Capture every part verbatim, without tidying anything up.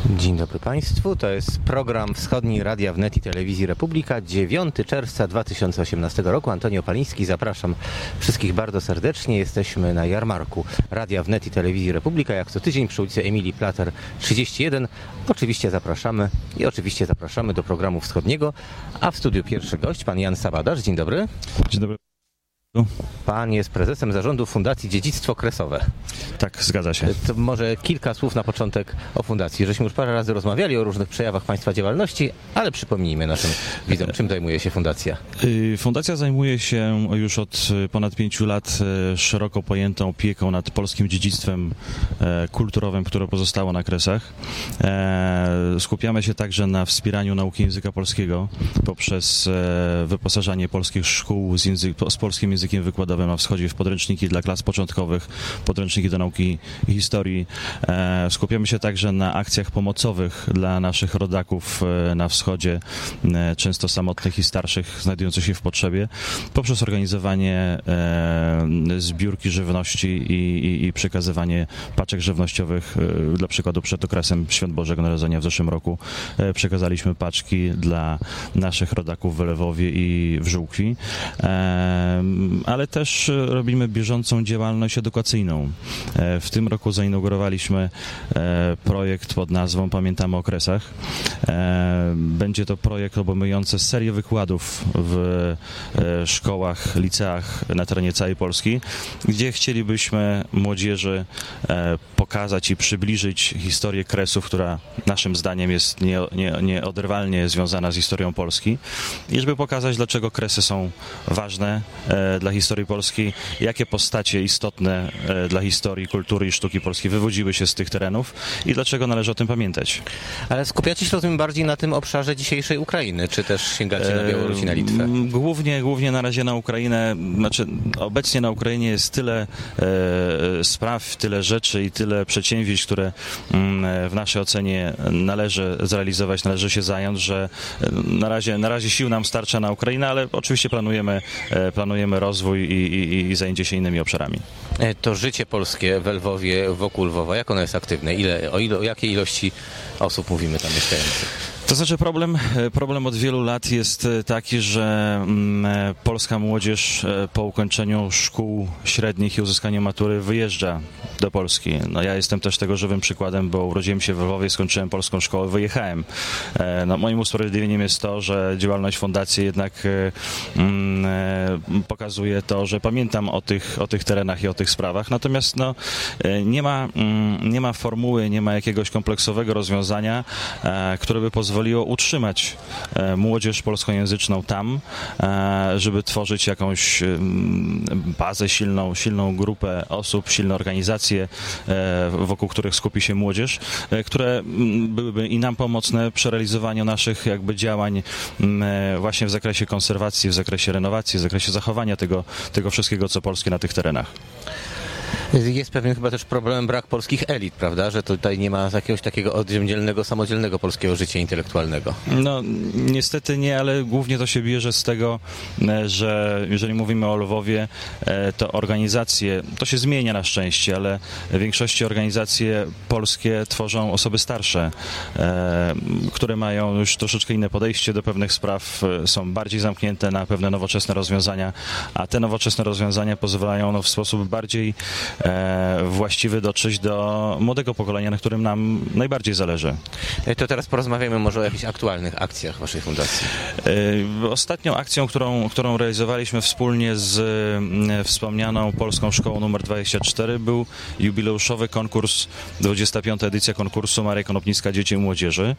Dzień dobry Państwu, to jest program Wschodni Radia Wnet i Telewizji Republika, dziewiątego czerwca dwa tysiące osiemnastego roku. Antoni Opaliński, zapraszam wszystkich bardzo serdecznie. Jesteśmy na jarmarku Radia Wnet i Telewizji Republika, jak co tydzień przy ulicy Emilii Plater trzydzieści jeden. Oczywiście zapraszamy i oczywiście zapraszamy do programu wschodniego, a w studiu pierwszy gość, pan Jan Sabadarz. Dzień dobry. Dzień dobry. Pan jest prezesem zarządu Fundacji Dziedzictwo Kresowe. Tak, zgadza się. To może kilka słów na początek o fundacji. Żeśmy już parę razy rozmawiali o różnych przejawach Państwa działalności, ale przypomnijmy naszym widzom, czym zajmuje się fundacja. Fundacja zajmuje się już od ponad pięciu lat szeroko pojętą opieką nad polskim dziedzictwem kulturowym, które pozostało na Kresach. Skupiamy się także na wspieraniu nauki języka polskiego poprzez wyposażanie polskich szkół z, język, z polskim językiem wykładowym na wschodzie w podręczniki dla klas początkowych, podręczniki do nauki i historii. Skupiamy się także na akcjach pomocowych dla naszych rodaków na wschodzie, często samotnych i starszych, znajdujących się w potrzebie, poprzez organizowanie zbiórki żywności i, i, i przekazywanie paczek żywnościowych. Dla przykładu przed okresem Świąt Bożego Narodzenia w zeszłym roku przekazaliśmy paczki dla naszych rodaków w Lewowie i w Żółkwi. Ale też robimy bieżącą działalność edukacyjną. W tym roku zainaugurowaliśmy projekt pod nazwą Pamiętamy o Kresach. Będzie to projekt obejmujący serię wykładów w szkołach, liceach na terenie całej Polski, gdzie chcielibyśmy młodzieży pokazać i przybliżyć historię Kresów, która naszym zdaniem jest nie, nie, nieoderwalnie związana z historią Polski i żeby pokazać, dlaczego Kresy są ważne dla historii Polski, jakie postacie istotne dla historii, kultury i sztuki polskiej wywodziły się z tych terenów i dlaczego należy o tym pamiętać. Ale skupiacie się rozumiem bardziej na tym obszarze dzisiejszej Ukrainy, czy też sięgacie na Białoruś i na Litwę? Głównie, głównie na razie na Ukrainę, znaczy obecnie na Ukrainie jest tyle e, spraw, tyle rzeczy i tyle przedsięwzięć, które m, w naszej ocenie należy zrealizować, należy się zająć, że na razie, na razie sił nam starcza na Ukrainę, ale oczywiście planujemy, e, planujemy rozwój i, i, i zajęcie się innymi obszarami. To życie polskie w Lwowie, wokół Lwowa, jak ono jest aktywne? Ile, o, ilo, o jakiej ilości osób mówimy tam mieszkających? To znaczy problem, problem od wielu lat jest taki, że polska młodzież po ukończeniu szkół średnich i uzyskaniu matury wyjeżdża do Polski. No ja jestem też tego żywym przykładem, bo urodziłem się w Lwowie, skończyłem polską szkołę, wyjechałem. No, moim usprawiedliwieniem jest to, że działalność fundacji jednak mm, pokazuje to, że pamiętam o tych, o tych terenach i o tych sprawach. Natomiast no, nie ma, nie ma formuły, nie ma jakiegoś kompleksowego rozwiązania, które by pozwoliło pozwoliło utrzymać młodzież polskojęzyczną tam, żeby tworzyć jakąś bazę silną, silną grupę osób, silne organizacje, wokół których skupi się młodzież, które byłyby i nam pomocne przy realizowaniu naszych jakby działań właśnie w zakresie konserwacji, w zakresie renowacji, w zakresie zachowania tego, tego wszystkiego, co polskie na tych terenach. Jest pewien chyba też problemem brak polskich elit, prawda? Że tutaj nie ma jakiegoś takiego oddzielnego, samodzielnego polskiego życia intelektualnego. No niestety nie, ale głównie to się bierze z tego, że jeżeli mówimy o Lwowie, to organizacje, to się zmienia na szczęście, ale w większości organizacje polskie tworzą osoby starsze, które mają już troszeczkę inne podejście do pewnych spraw, są bardziej zamknięte na pewne nowoczesne rozwiązania, a te nowoczesne rozwiązania pozwalają no, w sposób bardziej właściwy dotrzeć do młodego pokolenia, na którym nam najbardziej zależy. To teraz porozmawiamy może o jakichś aktualnych akcjach waszej fundacji. Ostatnią akcją, którą, którą realizowaliśmy wspólnie z wspomnianą Polską Szkołą numer dwadzieścia cztery był jubileuszowy konkurs, dwudziesta piąta edycja konkursu Marek Konopnicka Dzieci i Młodzieży.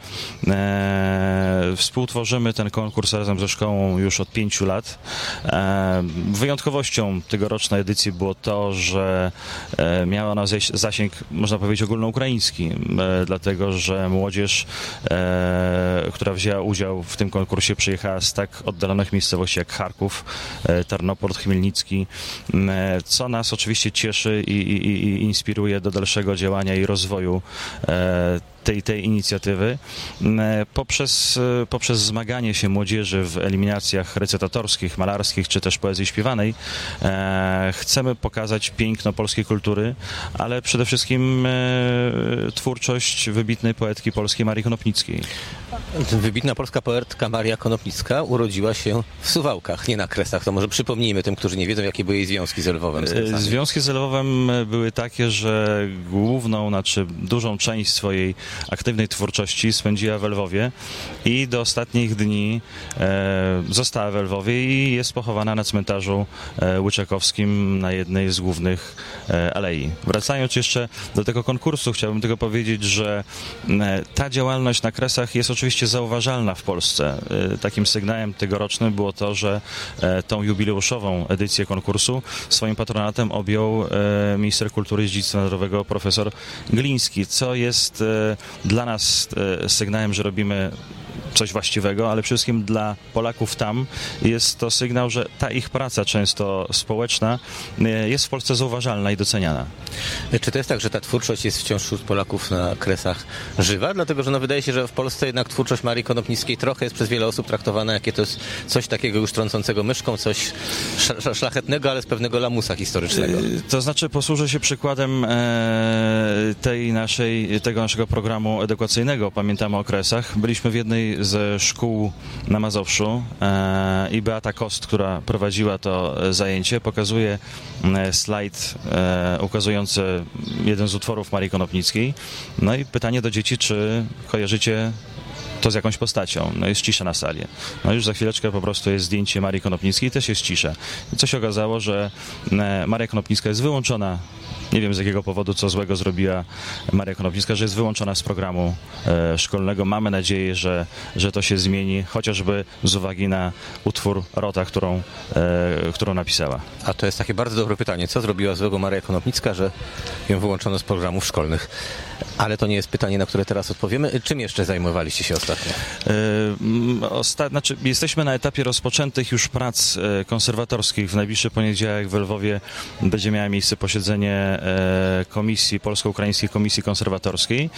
Współtworzymy ten konkurs razem ze szkołą już od pięciu lat. Wyjątkowością tegorocznej edycji było to, że miała ona zasięg, można powiedzieć, ogólnoukraiński, dlatego że młodzież, która wzięła udział w tym konkursie, przyjechała z tak oddalonych miejscowości jak Charków, Tarnopol, Chmielnicki, co nas oczywiście cieszy i, i, i inspiruje do dalszego działania i rozwoju tej, tej inicjatywy poprzez, poprzez zmaganie się młodzieży w eliminacjach recytatorskich, malarskich czy też poezji śpiewanej. Chcemy pokazać piękno polskiej kultury, ale przede wszystkim twórczość wybitnej poetki polskiej Marii Konopnickiej. Wybitna polska poetka Maria Konopnicka urodziła się w Suwałkach, nie na Kresach. To może przypomnijmy tym, którzy nie wiedzą, jakie były jej związki z Lwowem. Z Kresami. Związki z Lwowem były takie, że główną, znaczy dużą część swojej aktywnej twórczości spędziła w Lwowie i do ostatnich dni e, została w Lwowie i jest pochowana na cmentarzu e, łyczakowskim na jednej z głównych e, alei. Wracając jeszcze do tego konkursu, chciałbym tylko powiedzieć, że e, ta działalność na Kresach jest oczywiście zauważalna w Polsce. E, takim sygnałem tegorocznym było to, że e, tą jubileuszową edycję konkursu swoim patronatem objął e, minister kultury i dziedzictwa narodowego profesor Gliński, co jest e, dla nas e, sygnałem, że robimy coś właściwego, ale przede wszystkim dla Polaków tam jest to sygnał, że ta ich praca, często społeczna, jest w Polsce zauważalna i doceniana. Czy to jest tak, że ta twórczość jest wciąż wśród Polaków na Kresach żywa? Dlatego, że no wydaje się, że w Polsce jednak twórczość Marii Konopnickiej trochę jest przez wiele osób traktowana, jakie to jest coś takiego już trącącego myszką, coś szlachetnego, ale z pewnego lamusa historycznego. To znaczy posłużę się przykładem tej naszej, tego naszego programu edukacyjnego. Pamiętamy o Kresach. Byliśmy w jednej ze szkół na Mazowszu e, i Beata Kost, która prowadziła to zajęcie, pokazuje e, slajd e, ukazujący jeden z utworów Marii Konopnickiej. No i pytanie do dzieci, czy kojarzycie to z jakąś postacią. No jest cisza na sali. No już za chwileczkę po prostu jest zdjęcie Marii Konopnickiej i też jest cisza. I co się okazało, że e, Maria Konopnicka jest wyłączona. Nie wiem z jakiego powodu, co złego zrobiła Maria Konopnicka, że jest wyłączona z programu e, szkolnego. Mamy nadzieję, że, że to się zmieni, chociażby z uwagi na utwór Rota, którą, e, którą napisała. A to jest takie bardzo dobre pytanie. Co zrobiła złego Maria Konopnicka, że ją wyłączono z programów szkolnych? Ale to nie jest pytanie, na które teraz odpowiemy. Czym jeszcze zajmowaliście się ostatnio? E, osta- znaczy, jesteśmy na etapie rozpoczętych już prac e, konserwatorskich. W najbliższy poniedziałek w Lwowie będzie miało miejsce posiedzenie Komisji, Polsko-Ukraińskiej Komisji Konserwatorskiej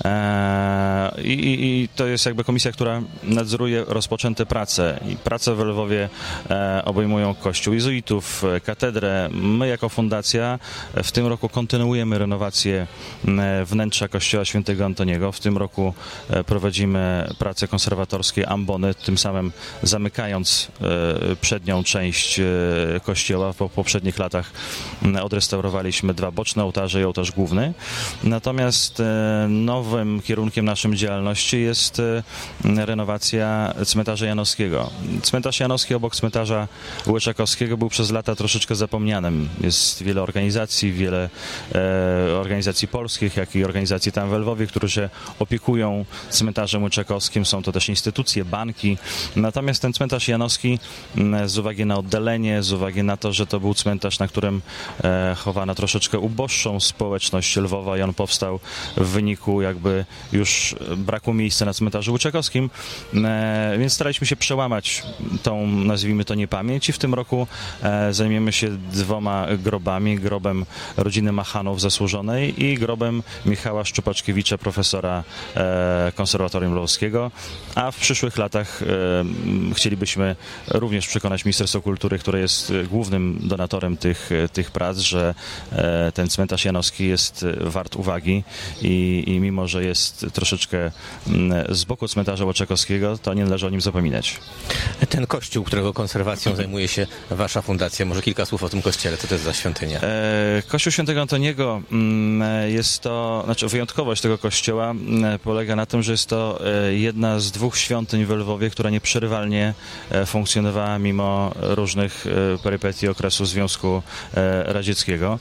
I, i, i to jest jakby komisja, która nadzoruje rozpoczęte prace i prace w Lwowie obejmują kościół jezuitów, katedrę. My jako fundacja w tym roku kontynuujemy renowację wnętrza kościoła świętego Antoniego. W tym roku prowadzimy prace konserwatorskie ambony, tym samym zamykając przednią część kościoła. Po poprzednich latach odrestaurowaliśmy dwa boczne ołtarze i ołtarz główny. Natomiast e, nowym kierunkiem naszej działalności jest e, renowacja cmentarza janowskiego. Cmentarz janowski obok cmentarza łyczakowskiego był przez lata troszeczkę zapomnianym. Jest wiele organizacji, wiele e, organizacji polskich, jak i organizacji tam w Lwowie, które się opiekują cmentarzem łyczakowskim. Są to też instytucje, banki. Natomiast ten cmentarz janowski m, z uwagi na oddalenie, z uwagi na to, że to był cmentarz, na którym e, chowano troszeczkę uboższą społeczność Lwowa i on powstał w wyniku jakby już braku miejsca na cmentarzu łyczakowskim, e, więc staraliśmy się przełamać tą, nazwijmy to, niepamięć i w tym roku e, zajmiemy się dwoma grobami, grobem rodziny Machanów zasłużonej i grobem Michała Szczupaczkiewicza, profesora e, Konserwatorium Lwowskiego, a w przyszłych latach e, chcielibyśmy również przekonać Ministerstwo Kultury, które jest głównym donatorem tych, tych prac, że e, ten cmentarz janowski jest wart uwagi i, i mimo, że jest troszeczkę z boku cmentarza łyczakowskiego, to nie należy o nim zapominać. Ten kościół, którego konserwacją zajmuje się wasza fundacja, może kilka słów o tym kościele, co to jest za świątynia? E, Kościół Świętego Antoniego jest to, znaczy wyjątkowość tego kościoła polega na tym, że jest to jedna z dwóch świątyń w Lwowie, która nieprzerywalnie funkcjonowała mimo różnych perypetii okresu Związku Radzieckiego.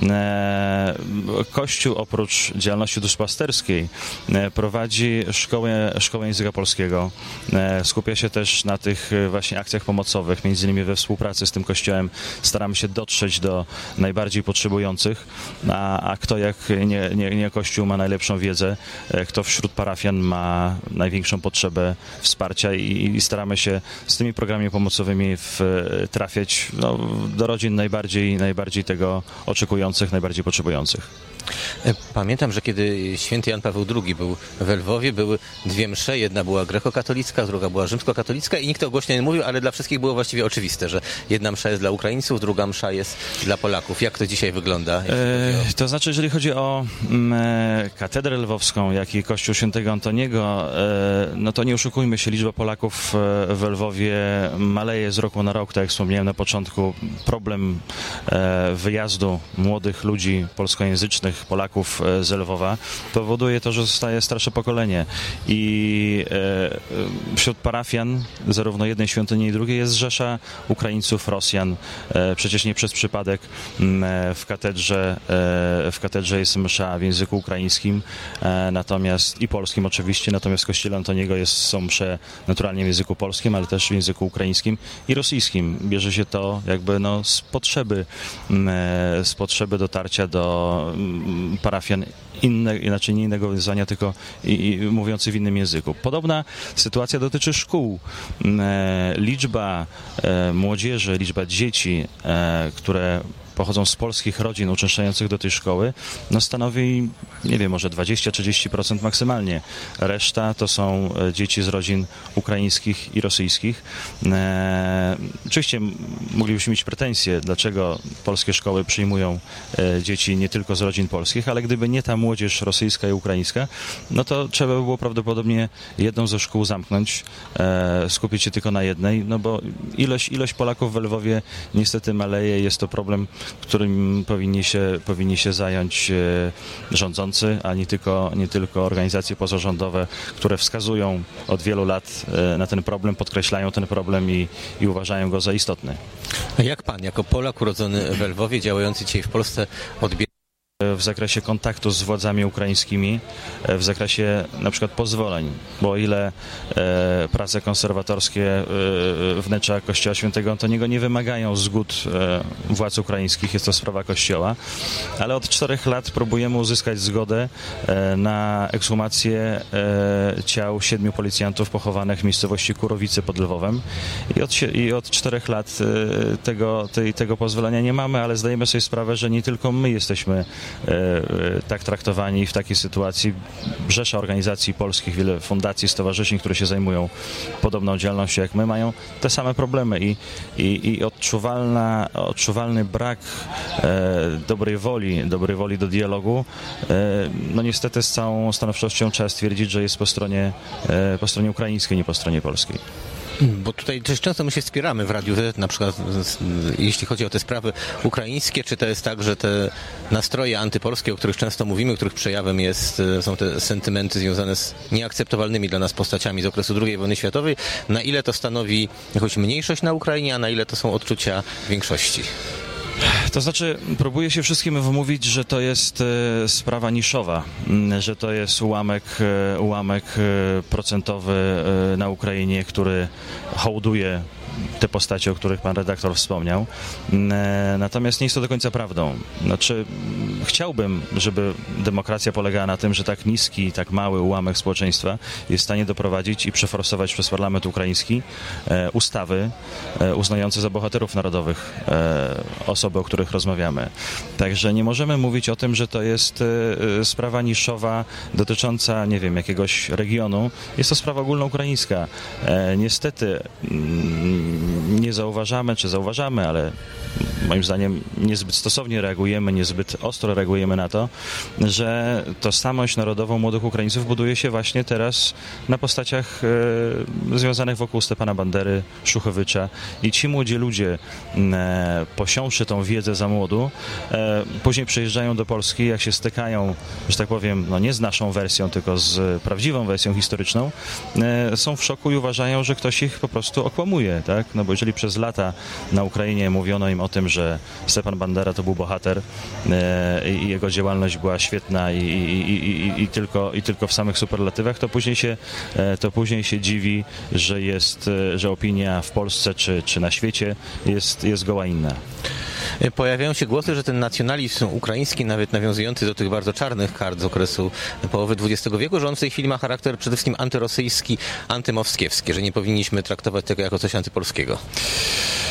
Kościół oprócz działalności duszpasterskiej prowadzi szkołę, szkołę języka polskiego. Skupia się też na tych właśnie akcjach pomocowych, między innymi we współpracy z tym kościołem staramy się dotrzeć do najbardziej potrzebujących, a, a kto jak nie, nie, nie kościół ma najlepszą wiedzę, kto wśród parafian ma największą potrzebę wsparcia i, i staramy się z tymi programami pomocowymi w, trafiać no, do rodzin najbardziej, najbardziej tego oczekujących, najbardziej potrzebujących. Pamiętam, że kiedy święty Jan Paweł drugi był we Lwowie, były dwie msze, jedna była grekokatolicka, druga była rzymskokatolicka i nikt to głośno nie mówił, ale dla wszystkich było właściwie oczywiste, że jedna msza jest dla Ukraińców, druga msza jest dla Polaków. Jak to dzisiaj wygląda? E, to znaczy, jeżeli chodzi o e, katedrę lwowską, jak i kościół świętego Antoniego, e, no to nie oszukujmy się, liczba Polaków e, w Lwowie maleje z roku na rok, tak jak wspomniałem na początku. Problem e, wyjazdu młodych ludzi polskojęzycznych, Polaków z Lwowa powoduje to, że zostaje starsze pokolenie i e, wśród parafian zarówno jednej świątyni, jak i drugiej jest rzesza Ukraińców, Rosjan. E, przecież nie przez przypadek m, w katedrze e, w katedrze jest msza w języku ukraińskim, e, natomiast i polskim oczywiście, natomiast w kościele Antoniego jest, są msze naturalnie w języku polskim, ale też w języku ukraińskim i rosyjskim. Bierze się to jakby no, z potrzeby m, z potrzeby dotarcia do m, parafian inne, inaczej nie innego wyznania, tylko i, i, mówiący w innym języku. Podobna sytuacja dotyczy szkół. E, liczba e, młodzieży, liczba dzieci, e, które pochodzą z polskich rodzin uczęszczających do tej szkoły, no stanowi, nie wiem, może dwadzieścia do trzydziestu procent maksymalnie. Reszta to są dzieci z rodzin ukraińskich i rosyjskich. E, oczywiście moglibyśmy mieć pretensje, dlaczego polskie szkoły przyjmują e, dzieci nie tylko z rodzin polskich, ale gdyby nie ta młodzież rosyjska i ukraińska, no to trzeba by było prawdopodobnie jedną ze szkół zamknąć, e, skupić się tylko na jednej, no bo ilość, ilość Polaków w Lwowie niestety maleje, jest to problem, którym powinni się, powinni się zająć e, rządzący, a nie tylko, nie tylko organizacje pozarządowe, które wskazują od wielu lat e, na ten problem, podkreślają ten problem i, i uważają go za istotny. A jak pan, jako Polak urodzony we Lwowie, działający dzisiaj w Polsce, odbiera w zakresie kontaktu z władzami ukraińskimi, w zakresie na przykład pozwoleń, bo o ile e, prace konserwatorskie e, wnętrza kościoła świętego Antoniego nie wymagają zgód e, władz ukraińskich, jest to sprawa kościoła, ale od czterech lat próbujemy uzyskać zgodę e, na ekshumację e, ciał siedmiu policjantów pochowanych w miejscowości Kurowice pod Lwowem i od, i od czterech lat e, tego, tej, tego pozwolenia nie mamy, ale zdajemy sobie sprawę, że nie tylko my jesteśmy tak traktowani w takiej sytuacji. Rzesza organizacji polskich, wiele fundacji, stowarzyszeń, które się zajmują podobną działalnością jak my, mają te same problemy i, i, i odczuwalna, odczuwalny brak e, dobrej woli, dobrej woli do dialogu, e, no niestety z całą stanowczością trzeba stwierdzić, że jest po stronie, e, po stronie ukraińskiej, nie po stronie polskiej. Bo tutaj dość często my się wspieramy w Radiu Z, na przykład jeśli chodzi o te sprawy ukraińskie, czy to jest tak, że te nastroje antypolskie, o których często mówimy, których przejawem jest, są te sentymenty związane z nieakceptowalnymi dla nas postaciami z okresu drugiej wojny światowej, na ile to stanowi jakąś mniejszość na Ukrainie, a na ile to są odczucia większości? To znaczy, próbuję się wszystkim wmówić, że to jest e, sprawa niszowa, m, że to jest ułamek, e, ułamek e, procentowy e, na Ukrainie, który hołduje te postacie, o których pan redaktor wspomniał. Natomiast nie jest to do końca prawdą. Znaczy, chciałbym, żeby demokracja polegała na tym, że tak niski, tak mały ułamek społeczeństwa jest w stanie doprowadzić i przeforsować przez parlament ukraiński e, ustawy e, uznające za bohaterów narodowych e, osoby, o których rozmawiamy. Także nie możemy mówić o tym, że to jest e, sprawa niszowa dotycząca, nie wiem, jakiegoś regionu. Jest to sprawa ogólnoukraińska. E, niestety mm, nie zauważamy, czy zauważamy, ale moim zdaniem niezbyt stosownie reagujemy, niezbyt ostro reagujemy na to, że tożsamość narodową młodych Ukraińców buduje się właśnie teraz na postaciach e, związanych wokół Stepana Bandery, Szuchewycza i ci młodzi ludzie, e, posiąwszy tą wiedzę za młodu, e, później przyjeżdżają do Polski, jak się stykają, że tak powiem, no nie z naszą wersją, tylko z prawdziwą wersją historyczną, e, są w szoku i uważają, że ktoś ich po prostu okłamuje, tak? No bo jeżeli przez lata na Ukrainie mówiono im o tym, że Stepan Bandera to był bohater e, i jego działalność była świetna i, i, i, i, i, tylko, i tylko w samych superlatywach, to później się, e, to później się dziwi, że jest, e, że opinia w Polsce czy, czy na świecie jest, jest goła inna. Pojawiają się głosy, że ten nacjonalizm ukraiński, nawet nawiązujący do tych bardzo czarnych kart z okresu połowy dwudziestego wieku, że on w tej chwili ma charakter przede wszystkim antyrosyjski, antymowskiewski, że nie powinniśmy traktować tego jako coś antypolskiego.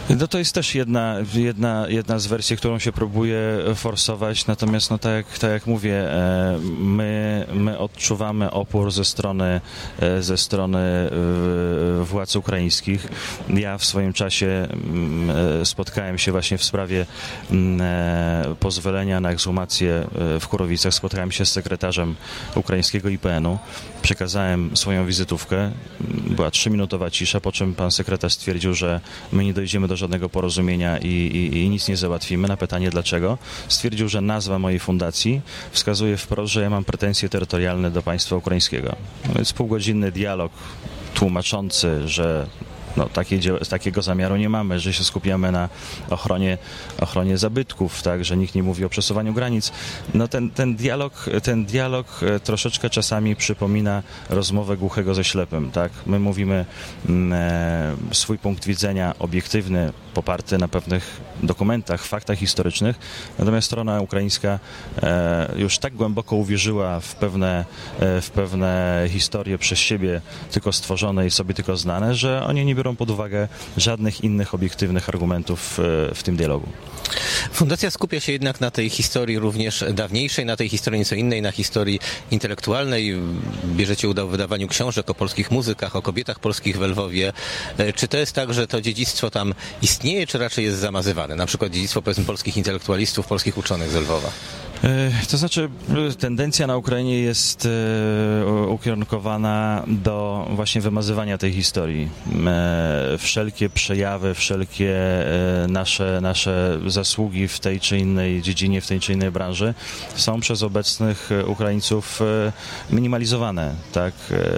No to jest też jedna, jedna, jedna z wersji, którą się próbuje forsować, natomiast no tak, jak, tak jak mówię, my, my odczuwamy opór ze strony, ze strony władz ukraińskich. Ja w swoim czasie spotkałem się właśnie w sprawie pozwolenia na ekshumację w Chorowicach, spotkałem się z sekretarzem ukraińskiego I P N-u, przekazałem swoją wizytówkę, była trzyminutowa cisza, po czym pan sekretarz stwierdził, że my nie dojdziemy do żadnego porozumienia i, i, i nic nie załatwimy. Na pytanie dlaczego, stwierdził, że nazwa mojej fundacji wskazuje wprost, że ja mam pretensje terytorialne do państwa ukraińskiego. No więc półgodzinny dialog tłumaczący, że no, takie, takiego zamiaru nie mamy, że się skupiamy na ochronie, ochronie zabytków, tak, że nikt nie mówi o przesuwaniu granic. No ten, ten, dialog, ten dialog troszeczkę czasami przypomina rozmowę głuchego ze ślepym. Tak? My mówimy e, swój punkt widzenia obiektywny, poparty na pewnych dokumentach, faktach historycznych, natomiast strona ukraińska e, już tak głęboko uwierzyła w pewne, e, w pewne historie przez siebie tylko stworzone i sobie tylko znane, że oni nie biorą pod uwagę żadnych innych obiektywnych argumentów w tym dialogu. Fundacja skupia się jednak na tej historii również dawniejszej, na tej historii nieco innej, na historii intelektualnej. Bierzecie udział w wydawaniu książek o polskich muzykach, o kobietach polskich w Lwowie. Czy to jest tak, że to dziedzictwo tam istnieje, czy raczej jest zamazywane? Na przykład dziedzictwo, powiedzmy, polskich intelektualistów, polskich uczonych z Lwowa. To znaczy, tendencja na Ukrainie jest ukierunkowana do właśnie wymazywania tej historii. Wszelkie przejawy, wszelkie nasze, nasze zasługi w tej czy innej dziedzinie, w tej czy innej branży są przez obecnych Ukraińców minimalizowane, tak?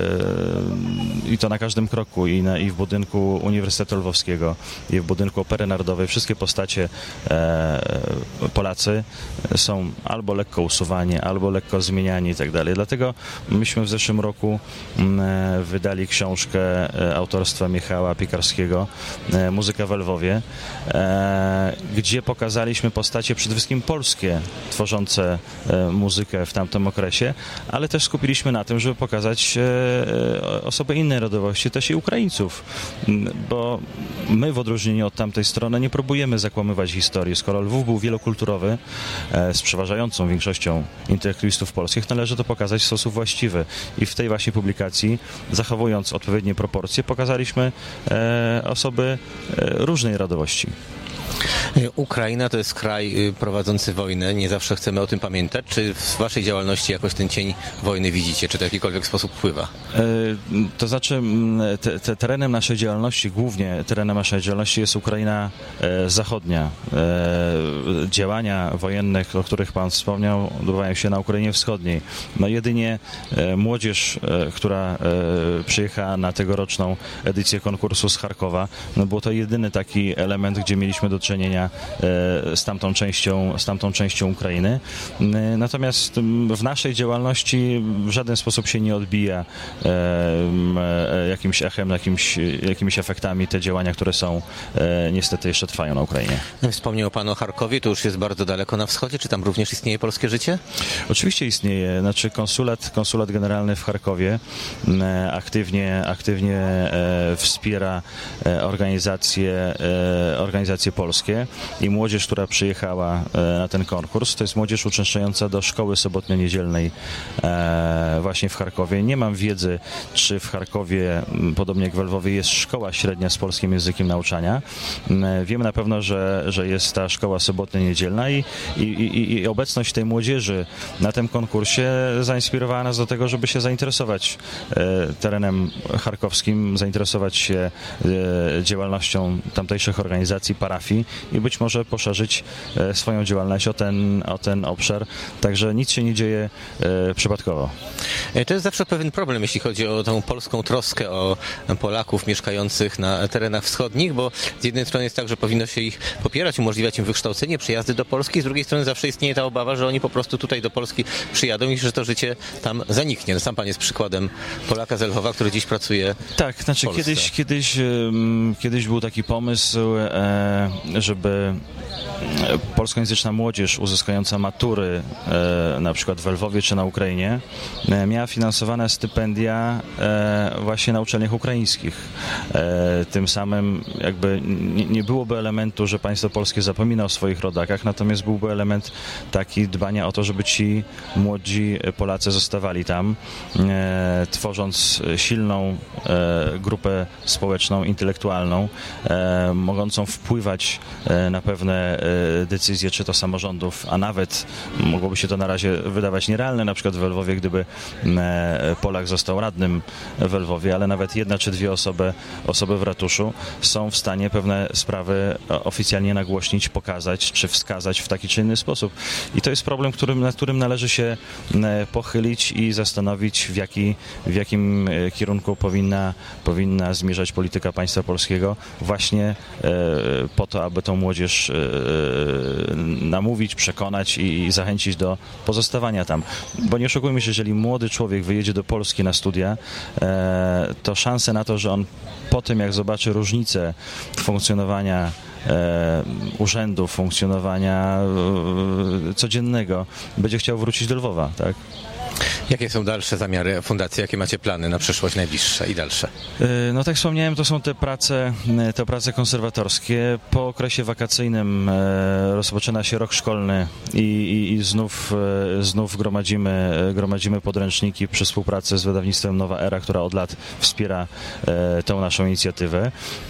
I to na każdym kroku, i, na, i w budynku Uniwersytetu Lwowskiego, i w budynku Opery Narodowej. Wszystkie postacie Polacy są albo lekko usuwanie, albo lekko zmienianie i tak dalej. Dlatego myśmy w zeszłym roku wydali książkę autorstwa Michała Piekarskiego, Muzyka w Lwowie, gdzie pokazaliśmy postacie przede wszystkim polskie, tworzące muzykę w tamtym okresie, ale też skupiliśmy na tym, żeby pokazać osoby innej narodowości, też i Ukraińców, bo my w odróżnieniu od tamtej strony nie próbujemy zakłamywać historii. Skoro Lwów był wielokulturowy, z przeważającą większością intelektualistów polskich, należy to pokazać w sposób właściwy. I w tej właśnie publikacji, zachowując odpowiednie proporcje, pokazaliśmy e, osoby e, różnej narodowości. Ukraina to jest kraj prowadzący wojnę, nie zawsze chcemy o tym pamiętać. Czy w waszej działalności jakoś ten cień wojny widzicie? Czy to w jakikolwiek sposób wpływa? To znaczy, te, te, terenem naszej działalności, głównie terenem naszej działalności jest Ukraina e, zachodnia. E, działania wojenne, o których pan wspomniał, odbywają się na Ukrainie wschodniej. No jedynie e, młodzież, e, która e, przyjechała na tegoroczną edycję konkursu z Charkowa, no był to jedyny taki element, gdzie mieliśmy do czynienia z tamtą częścią, z tamtą częścią Ukrainy. Natomiast w naszej działalności w żaden sposób się nie odbija jakimś echem, jakimś, jakimiś efektami te działania, które są, niestety jeszcze trwają na Ukrainie. Wspomniał pan o Charkowie, to już jest bardzo daleko na wschodzie. Czy tam również istnieje polskie życie? Oczywiście istnieje. Znaczy konsulat, konsulat generalny w Charkowie aktywnie, aktywnie wspiera organizacje, organizacje polskie i młodzież, która przyjechała na ten konkurs, to jest młodzież uczęszczająca do szkoły sobotnio-niedzielnej właśnie w Charkowie. Nie mam wiedzy, czy w Charkowie, podobnie jak w Lwowie, jest szkoła średnia z polskim językiem nauczania. Wiem na pewno, że, że jest ta szkoła sobotnio-niedzielna i, i, i, i obecność tej młodzieży na tym konkursie zainspirowała nas do tego, żeby się zainteresować terenem charkowskim, zainteresować się działalnością tamtejszych organizacji, parafii i być może poszerzyć swoją działalność o ten, o ten obszar. Także nic się nie dzieje e, przypadkowo. To jest zawsze pewien problem, jeśli chodzi o tą polską troskę o Polaków mieszkających na terenach wschodnich, bo z jednej strony jest tak, że powinno się ich popierać, umożliwiać im wykształcenie, przyjazdy do Polski, z drugiej strony zawsze istnieje ta obawa, że oni po prostu tutaj do Polski przyjadą i że to życie tam zaniknie. No, sam pan jest przykładem Polaka z Lwowa, który dziś pracuje Tak, znaczy w Polsce. kiedyś, kiedyś, kiedyś był taki pomysł, e, żeby żeby polskojęzyczna młodzież uzyskująca matury, e, na przykład w Lwowie czy na Ukrainie, e, miała finansowane stypendia e, właśnie na uczelniach ukraińskich. E, tym samym jakby nie, nie byłoby elementu, że państwo polskie zapomina o swoich rodakach, natomiast byłby element taki dbania o to, żeby ci młodzi Polacy zostawali tam, e, tworząc silną e, grupę społeczną, intelektualną, e, mogącą wpływać e, na pewne decyzje, czy to samorządów, a nawet mogłoby się to na razie wydawać nierealne, na przykład w Lwowie, gdyby Polak został radnym w Lwowie, ale nawet jedna czy dwie osoby, osoby w ratuszu są w stanie pewne sprawy oficjalnie nagłośnić, pokazać, czy wskazać w taki czy inny sposób. I to jest problem, którym, nad którym należy się pochylić i zastanowić, w, jaki, w jakim kierunku powinna, powinna zmierzać polityka państwa polskiego właśnie po to, aby tą młodzież namówić, przekonać i zachęcić do pozostawania tam. Bo nie oszukujmy się, jeżeli młody człowiek wyjedzie do Polski na studia, to szanse na to, że on po tym, jak zobaczy różnice funkcjonowania urzędów, funkcjonowania codziennego, będzie chciał wrócić do Lwowa, tak? Jakie są dalsze zamiary fundacji? Jakie macie plany na przyszłość najbliższe i dalsze? No tak wspomniałem, to są te prace, te prace konserwatorskie. Po okresie wakacyjnym rozpoczyna się rok szkolny i, i, i znów, znów gromadzimy, gromadzimy podręczniki przy współpracy z wydawnictwem Nowa Era, która od lat wspiera tę naszą inicjatywę.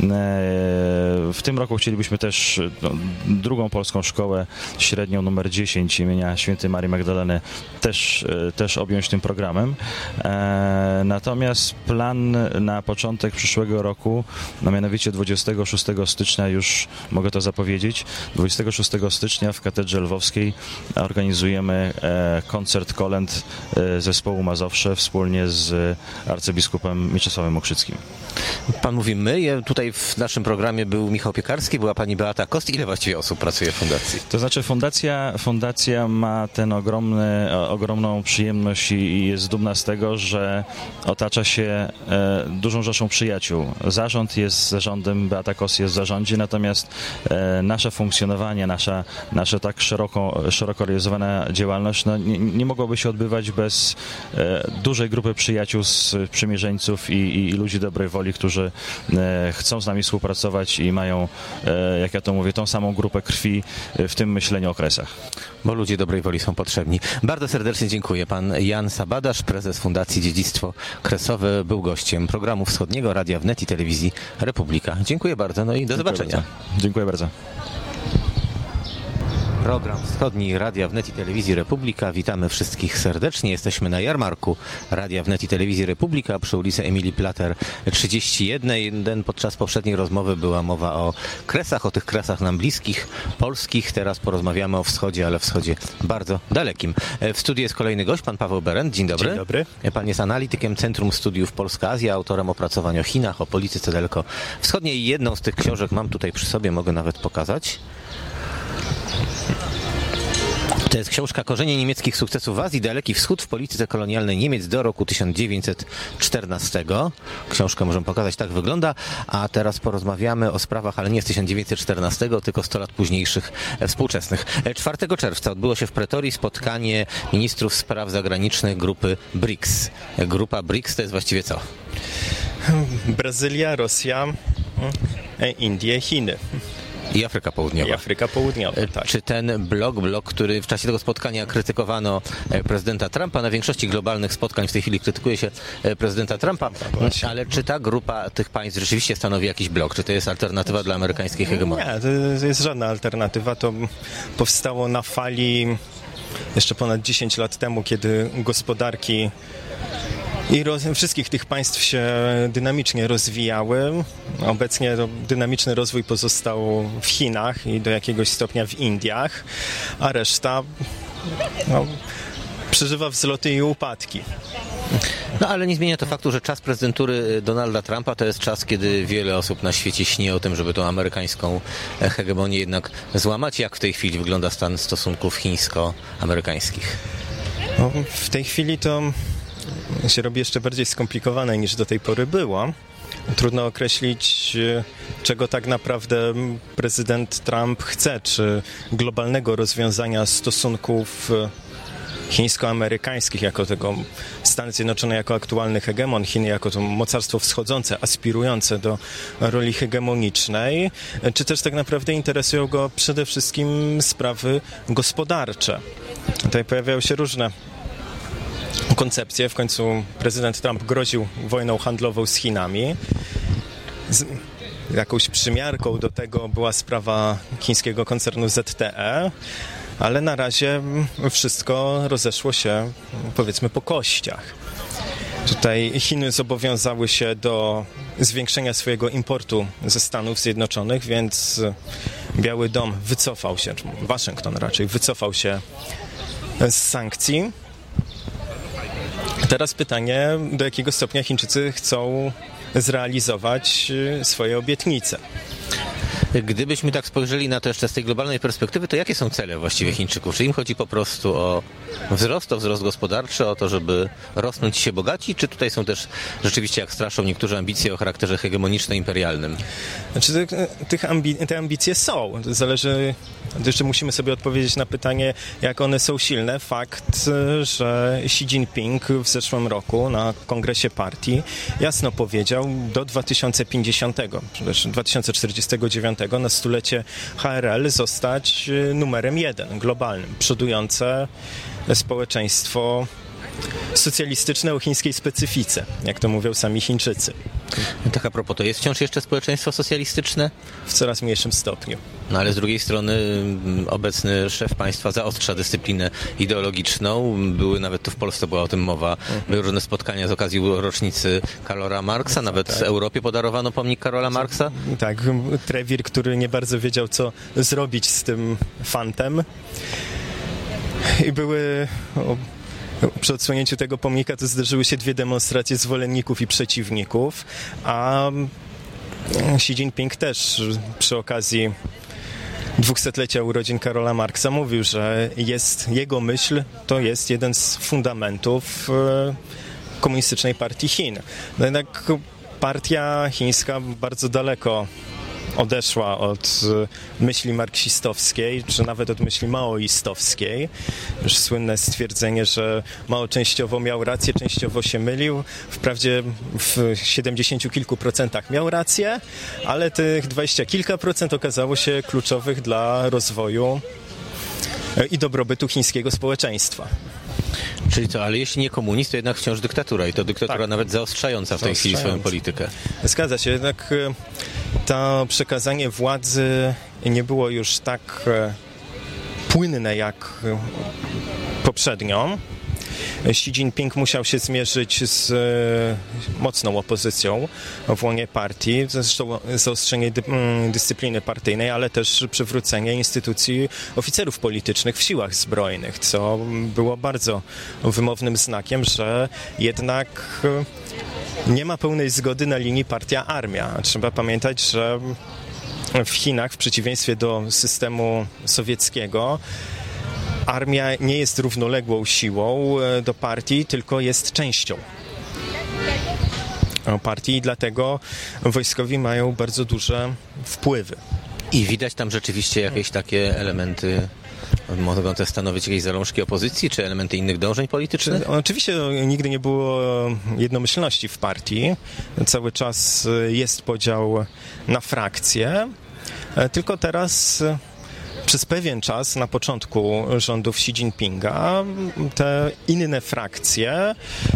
W tym roku chcielibyśmy też no, drugą polską szkołę średnią numer dziesięć imienia Świętej Marii Magdaleny też, też objąć tym programem. E, natomiast plan na początek przyszłego roku, no mianowicie dwudziestego szóstego stycznia, już mogę to zapowiedzieć, dwudziestego szóstego stycznia w Katedrze Lwowskiej organizujemy e, koncert kolęd e, zespołu Mazowsze wspólnie z arcybiskupem Mieczysławem Okrzyckim. Pan mówi my, tutaj w naszym programie był Michał Piekarski, była pani Beata Kost. Ile właściwie osób pracuje w fundacji? To znaczy fundacja, fundacja ma ten ogromny, ogromną przyjemność i jest dumna z tego, że otacza się e, dużą rzeszą przyjaciół. Zarząd jest zarządem, Beata Kost jest w zarządzie, natomiast e, nasze funkcjonowanie, nasza, nasza tak szeroko, szeroko realizowana działalność no, nie, nie mogłoby się odbywać bez e, dużej grupy przyjaciół, sprzymierzeńców i, i, i ludzi dobrej woli, którzy e, chcą z nami współpracować i mają, e, jak ja to mówię, tą samą grupę krwi w tym myśleniu o Kresach. Bo ludzie dobrej woli są potrzebni. Bardzo serdecznie dziękuję. Pan Jan Sabadasz, prezes Fundacji Dziedzictwo Kresowe, był gościem programu Wschodniego Radia Wnet i Telewizji Republika. Dziękuję bardzo, no i do Dziękuję zobaczenia. Bardzo. Dziękuję bardzo. Program Wschodni Radia Wnet i Telewizji Republika. Witamy wszystkich serdecznie. Jesteśmy na jarmarku Radia Wnet i Telewizji Republika przy ulicy Emilii Plater trzydzieści jeden. Podczas poprzedniej rozmowy była mowa o Kresach, o tych Kresach nam bliskich, polskich. Teraz porozmawiamy o wschodzie, ale wschodzie bardzo dalekim. W studiu jest kolejny gość, pan Paweł Berend. Dzień dobry. Dzień dobry. Pan jest analitykiem Centrum Studiów Polska-Azja, autorem opracowań o Chinach, o polityce dalekowschodniej. Jedną z tych książek mam tutaj przy sobie, mogę nawet pokazać. To jest książka Korzenie niemieckich sukcesów w Azji, Daleki Wschód w polityce kolonialnej Niemiec do roku tysiąc dziewięćset czternastego. Książkę możemy pokazać, tak wygląda. A teraz porozmawiamy o sprawach, ale nie z tysiąc dziewięćset czternastego, tylko sto lat późniejszych, współczesnych. czwartego czerwca odbyło się w Pretorii spotkanie ministrów spraw zagranicznych grupy briks. Grupa briks to jest właściwie co? Brazylia, Rosja, Indie, Chiny. I Afryka Południowa. I Afryka Południowa, tak. Czy ten blok, blok, który w czasie tego spotkania krytykowano prezydenta Trumpa, na większości globalnych spotkań w tej chwili krytykuje się prezydenta Trumpa, tak, ale czy ta grupa tych państw rzeczywiście stanowi jakiś blok? Czy to jest alternatywa dla amerykańskiej hegemonii? Nie, to jest żadna alternatywa. To powstało na fali jeszcze ponad dziesięć lat temu, kiedy gospodarki I roz, wszystkich tych państw się dynamicznie rozwijały. Obecnie to dynamiczny rozwój pozostał w Chinach i do jakiegoś stopnia w Indiach, a reszta no, przeżywa wzloty i upadki. No ale nie zmienia to faktu, że czas prezydentury Donalda Trumpa to jest czas, kiedy wiele osób na świecie śni o tym, żeby tą amerykańską hegemonię jednak złamać. Jak w tej chwili wygląda stan stosunków chińsko-amerykańskich? No, w tej chwili to się robi jeszcze bardziej skomplikowane niż do tej pory było, trudno określić, czego tak naprawdę prezydent Trump chce, czy globalnego rozwiązania stosunków chińsko-amerykańskich, jako tego Stany Zjednoczone jako aktualny hegemon, Chiny jako to mocarstwo wschodzące, aspirujące do roli hegemonicznej, czy też tak naprawdę interesują go przede wszystkim sprawy gospodarcze. Tutaj pojawiają się różne koncepcje. W końcu prezydent Trump groził wojną handlową z Chinami. Z jakąś przymiarką do tego była sprawa chińskiego koncernu Z T E, ale na razie wszystko rozeszło się, powiedzmy, po kościach. Tutaj Chiny zobowiązały się do zwiększenia swojego importu ze Stanów Zjednoczonych, więc Biały Dom wycofał się, czy Waszyngton raczej wycofał się z sankcji. Teraz pytanie, do jakiego stopnia Chińczycy chcą zrealizować swoje obietnice. Gdybyśmy tak spojrzeli na to jeszcze z tej globalnej perspektywy, to jakie są cele właściwie Chińczyków? Czy im chodzi po prostu o wzrost, o wzrost gospodarczy, o to, żeby rosnąć i się bogaci? Czy tutaj są też rzeczywiście, jak straszą niektórzy, ambicje o charakterze hegemoniczno-imperialnym? Znaczy, tych ambi- te ambicje są. To zależy, jeszcze musimy sobie odpowiedzieć na pytanie, jak one są silne. Fakt, że Xi Jinping w zeszłym roku na kongresie partii jasno powiedział, do dwa tysiące pięćdziesiątego, czy dwa tysiące czterdziestego dziewiątego na stulecie H R L zostać numerem jeden, globalnym, przodujące społeczeństwo socjalistyczne o chińskiej specyfice, jak to mówią sami Chińczycy. Tak a propos, to jest wciąż jeszcze społeczeństwo socjalistyczne? W coraz mniejszym stopniu. No ale z drugiej strony obecny szef państwa zaostrza dyscyplinę ideologiczną. Były nawet tu w Polsce była o tym mowa. Mhm. Były różne spotkania z okazji rocznicy Karola Marksa. Nawet tak. W Europie podarowano pomnik Karola Marksa. Tak, Trewir, który nie bardzo wiedział, co zrobić z tym fantem. I były... O, przy odsłonięciu tego pomnika to zdarzyły się dwie demonstracje zwolenników i przeciwników, a Xi Jinping też przy okazji dwusetlecia urodzin Karola Marksa mówił, że jest, jego myśl to jest jeden z fundamentów komunistycznej partii Chin. No jednak partia chińska bardzo daleko odeszła od myśli marksistowskiej, czy nawet od myśli maoistowskiej. Już słynne stwierdzenie, że Mao częściowo miał rację, częściowo się mylił. Wprawdzie w siedemdziesięciu kilku procentach miał rację, ale tych dwadzieścia kilka procent okazało się kluczowych dla rozwoju i dobrobytu chińskiego społeczeństwa. Czyli co, ale jeśli nie komunizm, to jednak wciąż dyktatura i to dyktatura tak. nawet zaostrzająca w tej chwili swoją politykę. Zgadza się, jednak to przekazanie władzy nie było już tak płynne jak poprzednio. Xi Jinping musiał się zmierzyć z mocną opozycją w łonie partii, zresztą zaostrzenie dy, dyscypliny partyjnej, ale też przywrócenie instytucji oficerów politycznych w siłach zbrojnych, co było bardzo wymownym znakiem, że jednak nie ma pełnej zgody na linii partia-armia. Trzeba pamiętać, że w Chinach, w przeciwieństwie do systemu sowieckiego, armia nie jest równoległą siłą do partii, tylko jest częścią partii i dlatego wojskowi mają bardzo duże wpływy. I widać tam rzeczywiście jakieś takie elementy, mogą te stanowić jakieś zalążki opozycji, czy elementy innych dążeń politycznych? Czy, oczywiście nigdy nie było jednomyślności w partii. Cały czas jest podział na frakcje, tylko teraz przez pewien czas na początku rządów Xi Jinpinga te inne frakcje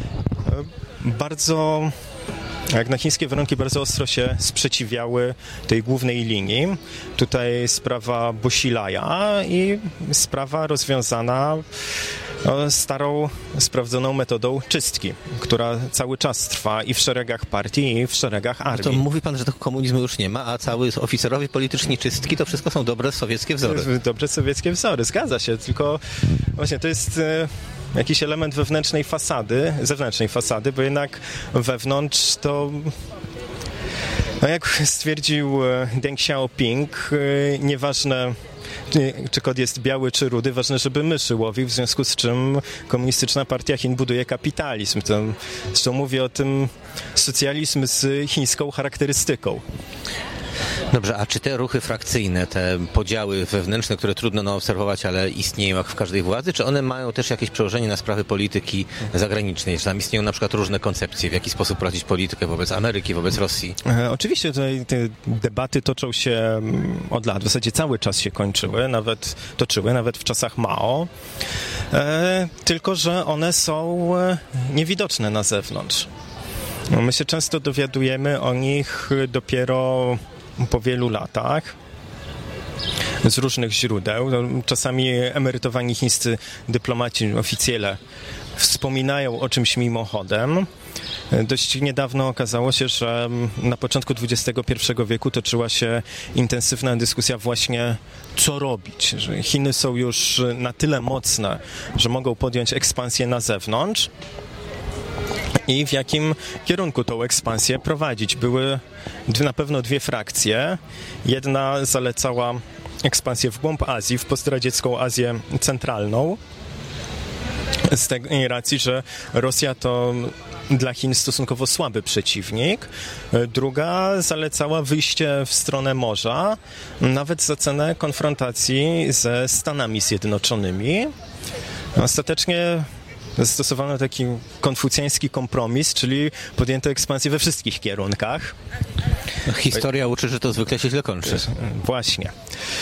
bardzo, jak na chińskie warunki, bardzo ostro się sprzeciwiały tej głównej linii. Tutaj sprawa Bosilaja i sprawa rozwiązana starą, sprawdzoną metodą czystki, która cały czas trwa i w szeregach partii, i w szeregach armii. To mówi pan, że tego komunizmu już nie ma, a cały oficerowie polityczni czystki to wszystko są dobre sowieckie wzory. Dobre sowieckie wzory, zgadza się, tylko właśnie to jest e, jakiś element wewnętrznej fasady, zewnętrznej fasady, bo jednak wewnątrz to... No jak stwierdził Deng Xiaoping, e, nieważne czy kod jest biały, czy rudy, ważne, żeby myszy łowił, w związku z czym Komunistyczna Partia Chin buduje kapitalizm. To, zresztą mówię o tym socjalizm z chińską charakterystyką. Dobrze, a czy te ruchy frakcyjne, te podziały wewnętrzne, które trudno naobserwować, ale istnieją jak w każdej władzy, czy one mają też jakieś przełożenie na sprawy polityki zagranicznej? Czy tam istnieją na przykład różne koncepcje, w jaki sposób prowadzić politykę wobec Ameryki, wobec Rosji? E, oczywiście tutaj te debaty toczą się od lat, w zasadzie cały czas się kończyły, nawet toczyły, nawet w czasach Mao, e, tylko że one są niewidoczne na zewnątrz. My się często dowiadujemy o nich dopiero po wielu latach z różnych źródeł. Czasami emerytowani chińscy dyplomaci, oficjele wspominają o czymś mimochodem. Dość niedawno okazało się, że na początku dwudziestego pierwszego wieku toczyła się intensywna dyskusja właśnie, co robić. Że Chiny są już na tyle mocne, że mogą podjąć ekspansję na zewnątrz, i w jakim kierunku tą ekspansję prowadzić. Były na pewno dwie frakcje. Jedna zalecała ekspansję w głąb Azji, w postradziecką Azję centralną, z tej racji, że Rosja to dla Chin stosunkowo słaby przeciwnik. Druga zalecała wyjście w stronę morza, nawet za cenę konfrontacji ze Stanami Zjednoczonymi. Ostatecznie zastosowano taki konfucjański kompromis, czyli podjęto ekspansję we wszystkich kierunkach. Historia uczy, że to zwykle się źle kończy. Właśnie.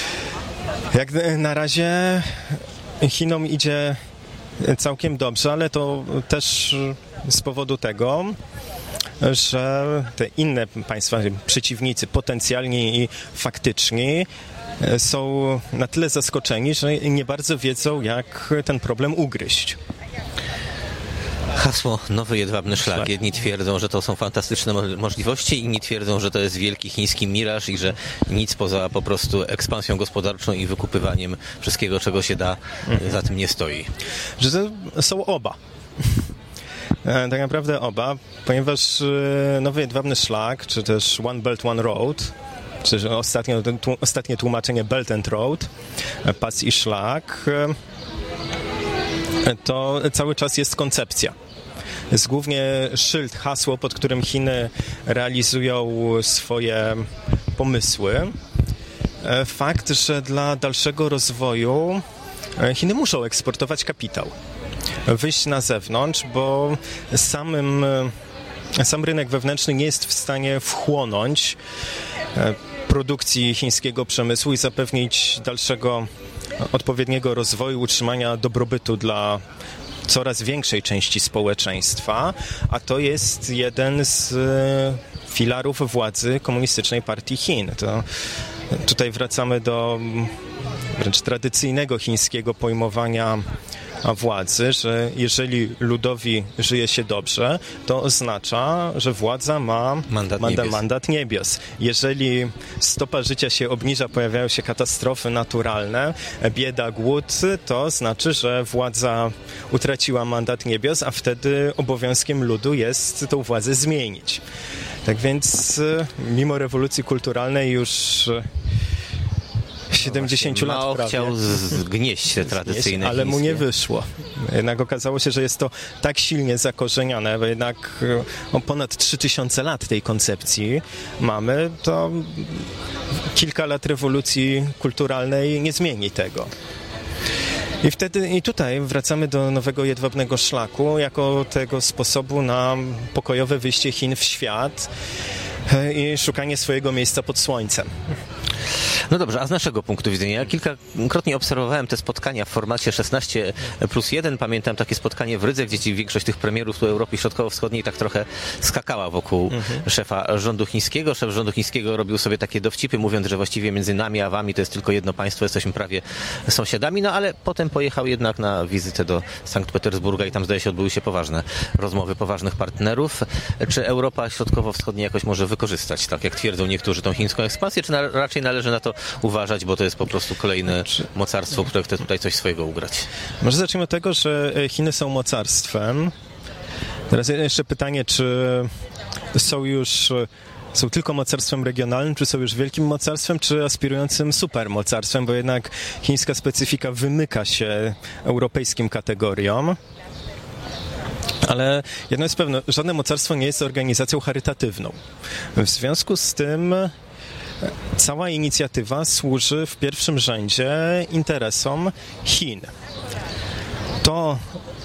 Jak na razie Chinom idzie całkiem dobrze, ale to też z powodu tego, że te inne państwa, przeciwnicy potencjalni i faktyczni, są na tyle zaskoczeni, że nie bardzo wiedzą, jak ten problem ugryźć. Hasło Nowy Jedwabny Szlak. Jedni twierdzą, że to są fantastyczne możliwości, inni twierdzą, że to jest wielki chiński miraż i że nic poza po prostu ekspansją gospodarczą i wykupywaniem wszystkiego, czego się da, za tym nie stoi. Że to są oba. Tak naprawdę oba, ponieważ Nowy Jedwabny Szlak, czy też One Belt, One Road, czy ostatnio, ostatnie tłumaczenie Belt and Road, pas i szlak, to cały czas jest koncepcja. Jest głównie szyld, hasło, pod którym Chiny realizują swoje pomysły. Fakt, że dla dalszego rozwoju Chiny muszą eksportować kapitał, wyjść na zewnątrz, bo samym, sam rynek wewnętrzny nie jest w stanie wchłonąć produkcji chińskiego przemysłu i zapewnić dalszego odpowiedniego rozwoju, utrzymania dobrobytu dla coraz większej części społeczeństwa, a to jest jeden z filarów władzy Komunistycznej Partii Chin. To tutaj wracamy do wręcz tradycyjnego chińskiego pojmowania władzy, że jeżeli ludowi żyje się dobrze, to oznacza, że władza ma mandat, mandat, niebios. mandat niebios. Jeżeli stopa życia się obniża, pojawiają się katastrofy naturalne, bieda, głód, to znaczy, że władza utraciła mandat niebios, a wtedy obowiązkiem ludu jest tą władzę zmienić. Tak więc mimo rewolucji kulturalnej już siedemdziesiąt lat Mao prawie. chciał zgnieść te tradycyjne Zgnieść, ale chińskie. mu nie wyszło. Jednak okazało się, że jest to tak silnie zakorzenione, bo jednak o ponad trzy tysiące lat tej koncepcji mamy, to kilka lat rewolucji kulturalnej nie zmieni tego. I wtedy i tutaj wracamy do Nowego Jedwabnego Szlaku jako tego sposobu na pokojowe wyjście Chin w świat i szukanie swojego miejsca pod słońcem. No dobrze, a z naszego punktu widzenia, ja kilkakrotnie obserwowałem te spotkania w formacie szesnaście plus jeden. Pamiętam takie spotkanie w Rydze, gdzie ci większość tych premierów tu Europy Środkowo-Wschodniej tak trochę skakała wokół mhm. szefa rządu chińskiego. Szef rządu chińskiego robił sobie takie dowcipy, mówiąc, że właściwie między nami a wami to jest tylko jedno państwo, jesteśmy prawie sąsiadami, no ale potem pojechał jednak na wizytę do Sankt Petersburga i tam zdaje się odbyły się poważne rozmowy poważnych partnerów. Czy Europa Środkowo-Wschodnia jakoś może wykorzystać, tak jak twierdzą niektórzy, tą chińską ekspansję, czy na, raczej należy na to uważać, bo to jest po prostu kolejne mocarstwo, które chce tutaj coś swojego ugrać? Może zacznijmy od tego, że Chiny są mocarstwem. Teraz jeszcze pytanie, czy są już są tylko mocarstwem regionalnym, czy są już wielkim mocarstwem, czy aspirującym supermocarstwem, bo jednak chińska specyfika wymyka się europejskim kategoriom. Ale jedno jest pewne, żadne mocarstwo nie jest organizacją charytatywną. W związku z tym cała inicjatywa służy w pierwszym rzędzie interesom Chin. To,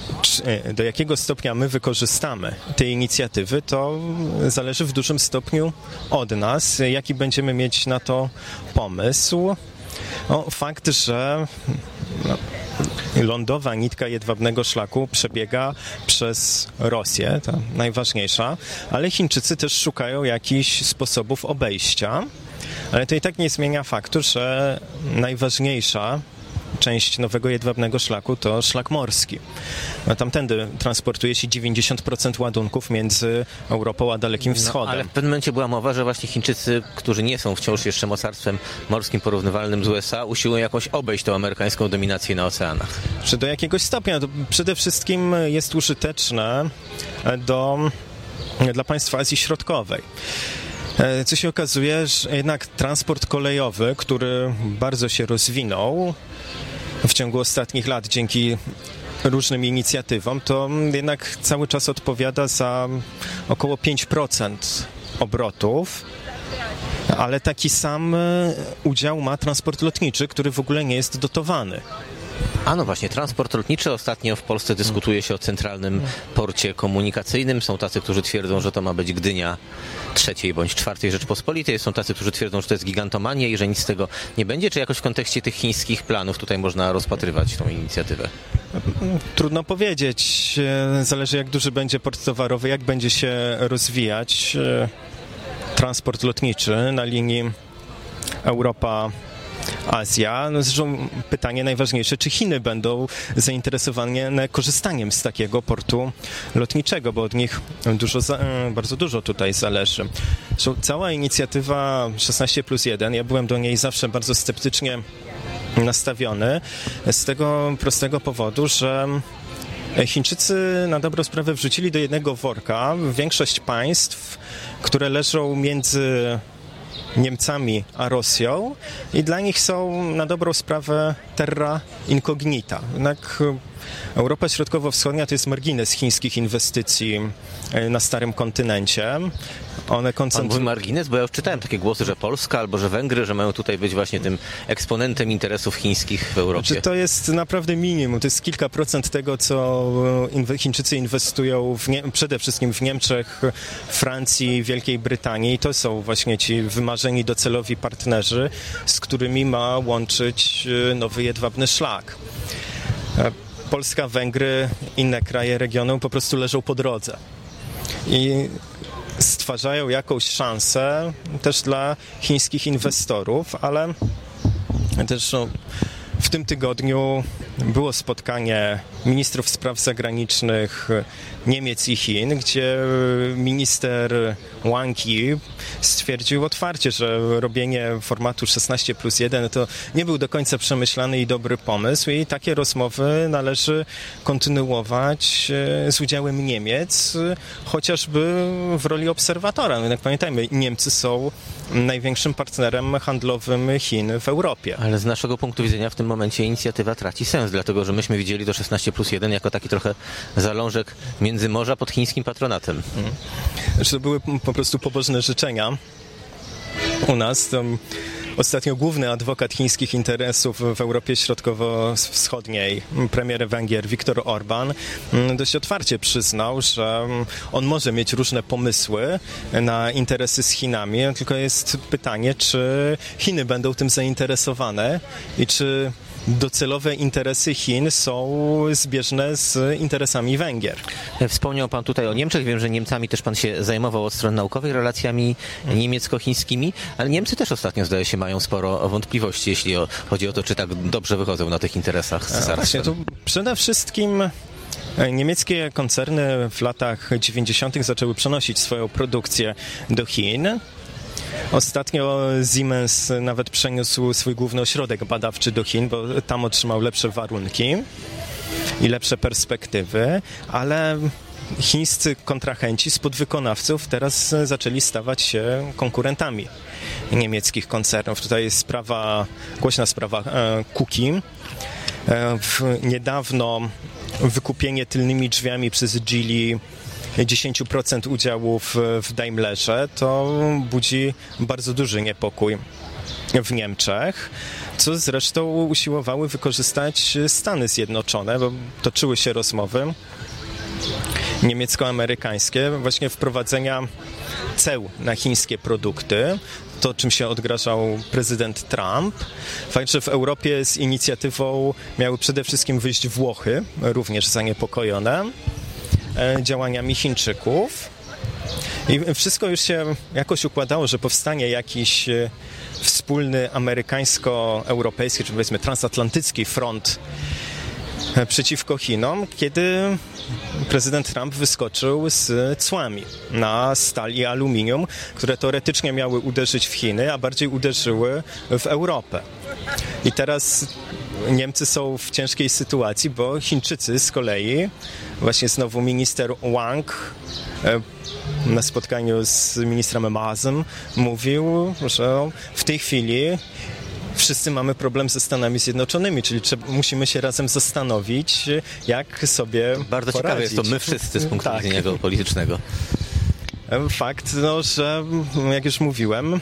do jakiego stopnia my wykorzystamy tej inicjatywy, to zależy w dużym stopniu od nas, jaki będziemy mieć na to pomysł. No, fakt, że no, lądowa nitka jedwabnego szlaku przebiega przez Rosję, ta najważniejsza, ale Chińczycy też szukają jakichś sposobów obejścia, ale to i tak nie zmienia faktu, że najważniejsza część nowego jedwabnego szlaku to szlak morski. No, tamtędy transportuje się dziewięćdziesiąt procent ładunków między Europą a Dalekim Wschodem. No, ale w pewnym momencie była mowa, że właśnie Chińczycy, którzy nie są wciąż jeszcze mocarstwem morskim porównywalnym z U S A, usiłują jakoś obejść tą amerykańską dominację na oceanach. Czy do jakiegoś stopnia? To przede wszystkim jest użyteczne do, dla państw Azji Środkowej. Co się okazuje, że jednak transport kolejowy, który bardzo się rozwinął w ciągu ostatnich lat dzięki różnym inicjatywom, to jednak cały czas odpowiada za około pięć procent obrotów, ale taki sam udział ma transport lotniczy, który w ogóle nie jest dotowany. A no właśnie, transport lotniczy. Ostatnio w Polsce dyskutuje się o centralnym porcie komunikacyjnym. Są tacy, którzy twierdzą, że to ma być Gdynia trzeciej bądź czwartej Rzeczpospolitej. Są tacy, którzy twierdzą, że to jest gigantomania i że nic z tego nie będzie. Czy jakoś w kontekście tych chińskich planów tutaj można rozpatrywać tą inicjatywę? Trudno powiedzieć. Zależy, jak duży będzie port towarowy, jak będzie się rozwijać transport lotniczy na linii Europa Azja. No zresztą pytanie najważniejsze, czy Chiny będą zainteresowane korzystaniem z takiego portu lotniczego, bo od nich dużo, bardzo dużo tutaj zależy. Zresztą cała inicjatywa szesnaście plus jeden, ja byłem do niej zawsze bardzo sceptycznie nastawiony z tego prostego powodu, że Chińczycy na dobrą sprawę wrzucili do jednego worka większość państw, które leżą między Niemcami a Rosją i dla nich są na dobrą sprawę terra incognita. Jednak Europa Środkowo-Wschodnia to jest margines chińskich inwestycji na starym kontynencie. One koncentrują... Pan mówi margines, bo ja już czytałem takie głosy, że Polska albo że Węgry, że mają tutaj być właśnie tym eksponentem interesów chińskich w Europie. Znaczy, to jest naprawdę minimum. To jest kilka procent tego, co Chińczycy inwestują w nie... przede wszystkim w Niemczech, Francji, Wielkiej Brytanii. I to są właśnie ci wymarzeni docelowi partnerzy, z którymi ma łączyć nowy jedwabny szlak. Polska, Węgry, inne kraje regionu po prostu leżą po drodze i stwarzają jakąś szansę też dla chińskich inwestorów, ale też no, w tym tygodniu było spotkanie ministrów spraw zagranicznych Niemiec i Chin, gdzie minister Wang Yi stwierdził otwarcie, że robienie formatu szesnaście plus jeden to nie był do końca przemyślany i dobry pomysł i takie rozmowy należy kontynuować z udziałem Niemiec, chociażby w roli obserwatora. No, jak pamiętajmy, Niemcy są największym partnerem handlowym Chin w Europie. Ale z naszego punktu widzenia w tym momencie inicjatywa traci sens, dlatego że myśmy widzieli to szesnaście plus jeden jako taki trochę zalążek międzymorza pod chińskim patronatem. Hmm. To były po prostu pobożne życzenia u nas. To ostatnio główny adwokat chińskich interesów w Europie Środkowo-Wschodniej, premier Węgier Viktor Orban, dość otwarcie przyznał, że on może mieć różne pomysły na interesy z Chinami, tylko jest pytanie, czy Chiny będą tym zainteresowane i czy docelowe interesy Chin są zbieżne z interesami Węgier. Wspomniał pan tutaj o Niemczech. Wiem, że Niemcami też pan się zajmował od strony naukowej, relacjami niemiecko-chińskimi, ale Niemcy też ostatnio, zdaje się, mają sporo wątpliwości, jeśli o, chodzi o to, czy tak dobrze wychodzą na tych interesach z cesarstwem. Właśnie, to przede wszystkim niemieckie koncerny w latach dziewięćdziesiątych zaczęły przenosić swoją produkcję do Chin. Ostatnio Siemens nawet przeniósł swój główny ośrodek badawczy do Chin, bo tam otrzymał lepsze warunki i lepsze perspektywy, ale chińscy kontrahenci z podwykonawców teraz zaczęli stawać się konkurentami niemieckich koncernów. Tutaj jest sprawa, głośna sprawa e, Kuki. E, w, niedawno wykupienie tylnymi drzwiami przez Geely dziesięć procent udziałów w Daimlerze to budzi bardzo duży niepokój w Niemczech, co zresztą usiłowały wykorzystać Stany Zjednoczone, bo toczyły się rozmowy niemiecko-amerykańskie właśnie wprowadzenia ceł na chińskie produkty, to czym się odgrażał prezydent Trump. Fakt, że w Europie z inicjatywą miały przede wszystkim wyjść Włochy, również zaniepokojone działaniami Chińczyków. I wszystko już się jakoś układało, że powstanie jakiś wspólny amerykańsko-europejski, czy powiedzmy transatlantycki front przeciwko Chinom, kiedy prezydent Trump wyskoczył z cłami na stal i aluminium, które teoretycznie miały uderzyć w Chiny, a bardziej uderzyły w Europę. I teraz Niemcy są w ciężkiej sytuacji, bo Chińczycy z kolei, właśnie znowu minister Wang na spotkaniu z ministrem Maasem mówił, że w tej chwili wszyscy mamy problem ze Stanami Zjednoczonymi, czyli trzeba, musimy się razem zastanowić, jak sobie Bardzo poradzić. ciekawe jest to my wszyscy z punktu tak. widzenia geopolitycznego. Fakt, no, że jak już mówiłem,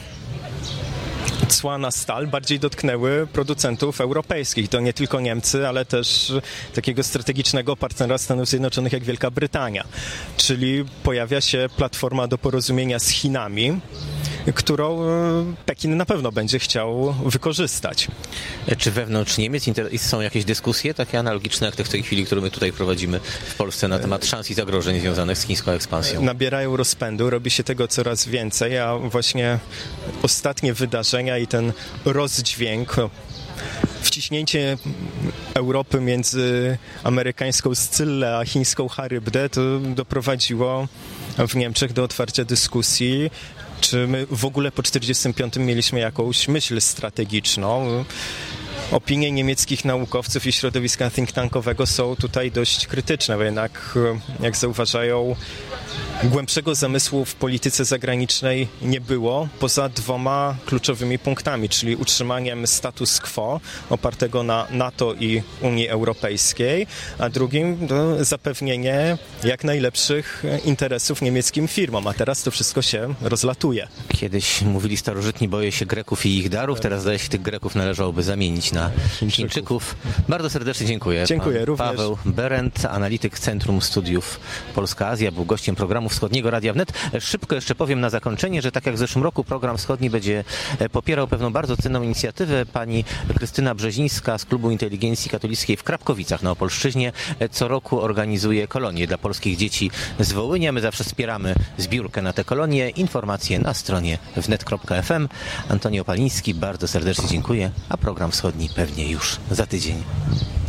cła na stal bardziej dotknęły producentów europejskich. To nie tylko Niemcy, ale też takiego strategicznego partnera Stanów Zjednoczonych jak Wielka Brytania. Czyli pojawia się platforma do porozumienia z Chinami, którą Pekin na pewno będzie chciał wykorzystać. Czy wewnątrz Niemiec są jakieś dyskusje takie analogiczne jak te w tej chwili, które my tutaj prowadzimy w Polsce na temat szans i zagrożeń związanych z chińską ekspansją? Nabierają rozpędu, robi się tego coraz więcej, a właśnie ostatnie wydarzenia i ten rozdźwięk, wciśnięcie Europy między amerykańską Scyllę a chińską Charybdę to doprowadziło w Niemczech do otwarcia dyskusji, czy my w ogóle po czterdziestym piątym mieliśmy jakąś myśl strategiczną. Opinie niemieckich naukowców i środowiska think tankowego są tutaj dość krytyczne, bo jednak, jak zauważają, głębszego zamysłu w polityce zagranicznej nie było, poza dwoma kluczowymi punktami, czyli utrzymaniem status quo opartego na NATO i Unii Europejskiej, a drugim to zapewnienie jak najlepszych interesów niemieckim firmom, a teraz to wszystko się rozlatuje. Kiedyś mówili starożytni, boję się Greków i ich darów, teraz zdaje się tych Greków należałoby zamienić na Chińczyków. Chińczyków. Bardzo serdecznie dziękuję. Dziękuję Pan również. Paweł Berendt, analityk Centrum Studiów Polska-Azja, był gościem programu Wschodniego Radia Wnet. Szybko jeszcze powiem na zakończenie, że tak jak w zeszłym roku program wschodni będzie popierał pewną bardzo cenną inicjatywę. Pani Krystyna Brzezińska z Klubu Inteligencji Katolickiej w Krapkowicach na Opolszczyźnie co roku organizuje kolonie dla polskich dzieci z Wołynia. My zawsze wspieramy zbiórkę na te kolonie. Informacje na stronie wnet kropka ef em. Antoni Opaliński, bardzo serdecznie dziękuję, a program wschodni pewnie już za tydzień.